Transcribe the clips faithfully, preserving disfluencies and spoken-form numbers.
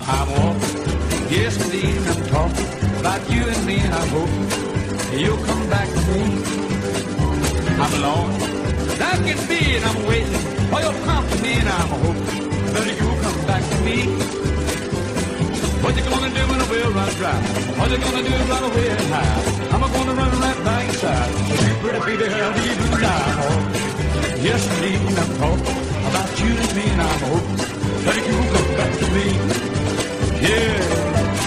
I'm walking, yes indeed, I'm talking about you and me, and I hope you'll come back to me. I'm alone, that can be, and I'm waiting for your company, and I'm hoping that you'll come back to me. What you gonna do when the well runs dry? What you gonna do, run away and hide? I'm gonna run right by your side. You pretty baby, I'll leave you now. Yes indeed, I'm talking about you and me, and I'm hoping that you'll come back to me. Yeah.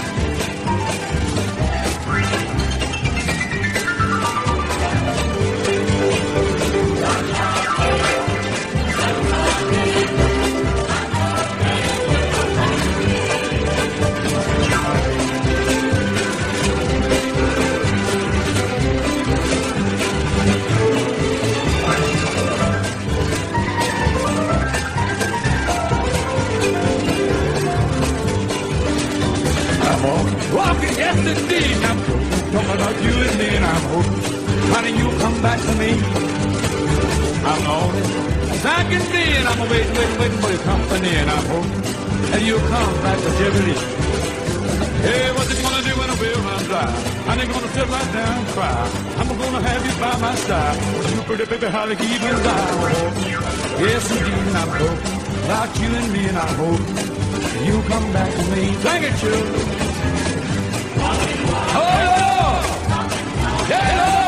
Walking, yes indeed, I'm talking about you and me, and I'm hoping, honey, you'll come back to me. I'm lonely as I can be, and I'm waiting, waiting, waiting for your company, and I'm hoping that you'll come back to Jubilee. Hey, what you gonna do when the well runs dry? I ain't gonna sit right down and cry. I'm gonna have you by my side. You pretty baby, how to keep you alive. Yes indeed, I'm hoping about you and me, and I hope you'll come back to me. Thank you, children. Oh, yeah! Yeah!